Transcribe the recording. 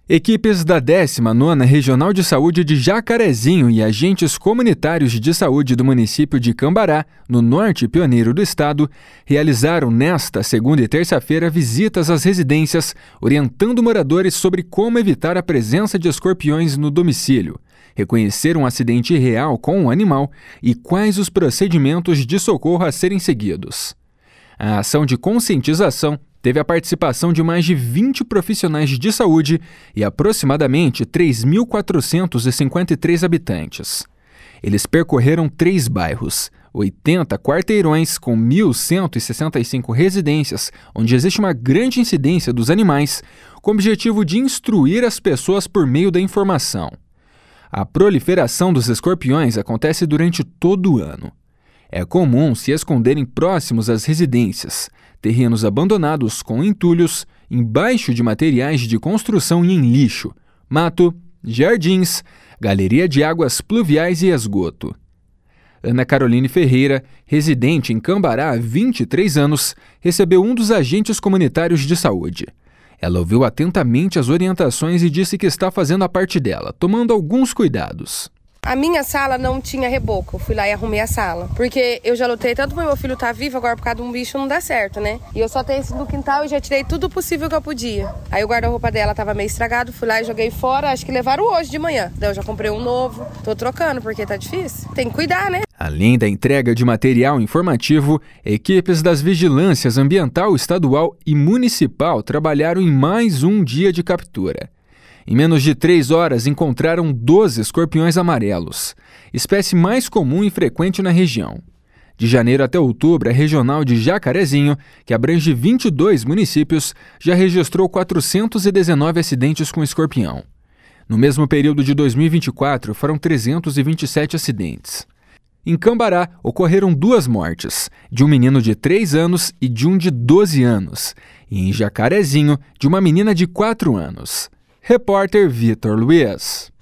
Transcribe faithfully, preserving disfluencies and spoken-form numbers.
Equipes da décima nona Regional de Saúde de Jacarezinho e agentes comunitários de saúde do município de Cambará, no norte pioneiro do estado, realizaram nesta segunda e terça-feira visitas às residências, orientando moradores sobre como evitar a presença de escorpiões no domicílio, reconhecer um acidente real com o animal e quais os procedimentos de socorro a serem seguidos. A ação de conscientização teve a participação de mais de vinte profissionais de saúde e aproximadamente três mil quatrocentos e cinquenta e três habitantes. Eles percorreram três bairros, oitenta quarteirões com mil cento e sessenta e cinco residências, onde existe uma grande incidência dos animais, com o objetivo de instruir as pessoas por meio da informação. A proliferação dos escorpiões acontece durante todo o ano. É comum se esconderem próximos às residências, terrenos abandonados com entulhos, embaixo de materiais de construção e em lixo, mato, jardins, galeria de águas pluviais e esgoto. Ana Caroline Ferreira, residente em Cambará há vinte e três anos, recebeu um dos agentes comunitários de saúde. Ela ouviu atentamente as orientações e disse que está fazendo a parte dela, tomando alguns cuidados. A minha sala não tinha reboco, eu fui lá e arrumei a sala. Porque eu já lutei tanto pro meu filho estar vivo, agora por causa de um bicho não dá certo, né? E eu só tenho esse no quintal e já tirei tudo possível que eu podia. Aí o guarda-roupa dela tava meio estragado, fui lá e joguei fora, acho que levaram hoje de manhã. Daí eu já comprei um novo, tô trocando porque tá difícil. Tem que cuidar, né? Além da entrega de material informativo, equipes das vigilâncias ambiental, estadual e municipal trabalharam em mais um dia de captura. Em menos de três horas, encontraram doze escorpiões amarelos, espécie mais comum e frequente na região. De janeiro até outubro, a regional de Jacarezinho, que abrange vinte e dois municípios, já registrou quatrocentos e dezenove acidentes com escorpião. No mesmo período de dois mil e vinte e quatro, foram trezentos e vinte e sete acidentes. Em Cambará, ocorreram duas mortes, de um menino de três anos e de um de doze anos, e em Jacarezinho, de uma menina de quatro anos. Repórter Vitor Luiz.